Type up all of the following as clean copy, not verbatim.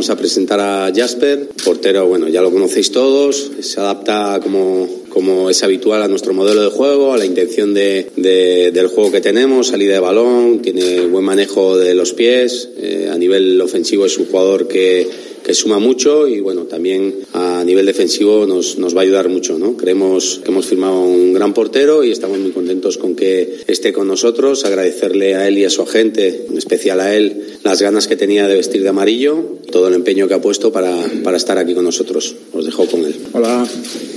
vamos a presentar a Jasper, portero, bueno, ya lo conocéis todos, se adapta como es habitual a nuestro modelo de juego, a la intención del juego que tenemos, salida de balón, tiene buen manejo de los pies, a nivel ofensivo es un jugador que suma mucho y bueno, también a nivel defensivo nos va a ayudar mucho, ¿no? Creemos que hemos firmado un gran portero y estamos muy contentos con que esté con nosotros, agradecerle a él y a su agente, en especial a él, las ganas que tenía de vestir de amarillo, todo el empeño que ha puesto para estar aquí con nosotros. Os dejo con él. Hola.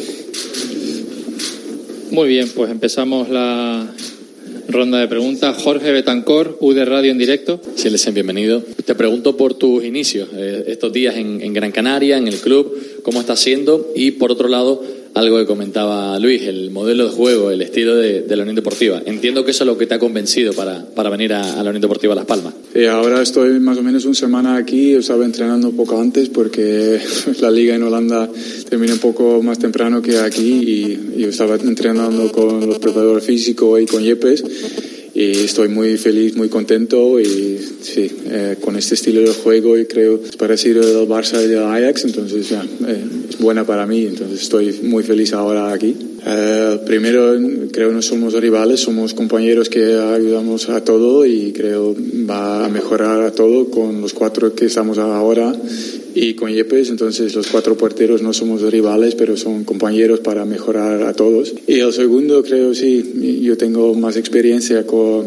Muy bien, pues empezamos la ronda de preguntas. Jorge Betancor, UD Radio en directo. Sí, Lesen, bienvenido. Te pregunto por tus inicios, estos días en Gran Canaria, en el club, cómo está siendo y por otro lado, algo que comentaba Luis, el modelo de juego, el estilo de la Unión Deportiva. Entiendo que eso es lo que te ha convencido para venir a la Unión Deportiva Las Palmas. Sí, ahora estoy más o menos una semana aquí, estaba entrenando un poco antes porque la liga en Holanda termina un poco más temprano que aquí y yo estaba entrenando con los preparadores físicos y con Yepes y estoy muy feliz, muy contento y sí, con este estilo de juego y creo es parecido al Barça y al Ajax, entonces ya, es buena para mí, entonces estoy muy feliz ahora aquí. Primero creo no somos rivales, somos compañeros que ayudamos a todo y creo va a mejorar a todo con los 4 que estamos ahora y con Yepes, entonces los 4 porteros no somos rivales pero son compañeros para mejorar a todos. Y el segundo creo sí, yo tengo más experiencia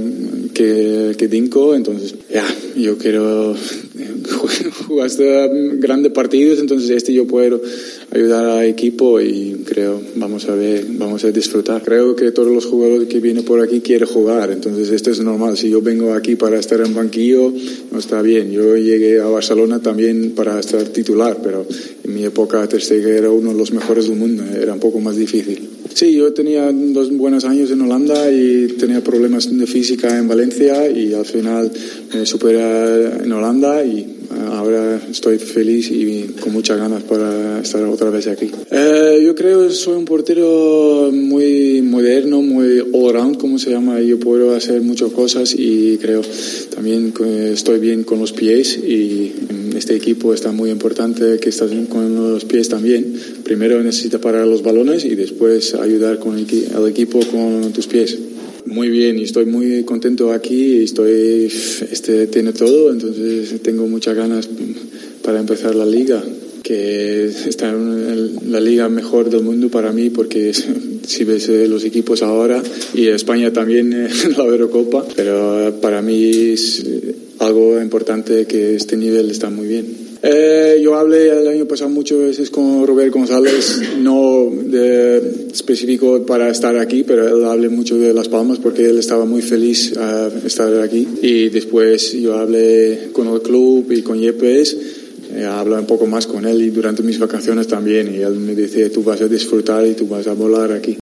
que Dinko, entonces ya, yo quiero jugar hasta grandes partidos, entonces yo puedo ayudar al equipo y creo vamos a disfrutar. Creo que todos los jugadores que vienen por aquí quieren jugar, entonces esto es normal. Si yo vengo aquí para estar en banquillo no está bien. Yo llegué a Barcelona también para estar titular, pero en mi época Ter Stegen era uno de los mejores del mundo, era un poco más difícil. Sí, yo tenía 2 buenos años en Holanda y tenía problemas de física en Valencia y al final me superé en Holanda y ahora estoy feliz y con muchas ganas para estar otra vez aquí. Yo creo que soy un portero muy moderno, muy all-round, como se llama. Yo puedo hacer muchas cosas y creo también que estoy bien con los pies y este equipo está muy importante que estás bien con los pies también. Primero necesitas parar los balones y después ayudar con al equipo con tus pies. Muy bien, y estoy muy contento aquí, tiene todo, entonces tengo muchas ganas para empezar la liga, que está en la liga mejor del mundo para mí, porque si ves los equipos ahora, y España también en la Eurocopa, pero para mí es algo importante que este nivel está muy bien. Yo hablé el año pasado muchas veces con Robert González, no específico para estar aquí, pero él hablé mucho de Las Palmas porque él estaba muy feliz a estar aquí. Y después yo hablé con el club y con Yepes, hablé un poco más con él y durante mis vacaciones también. Y él me dice, tú vas a disfrutar y tú vas a volar aquí.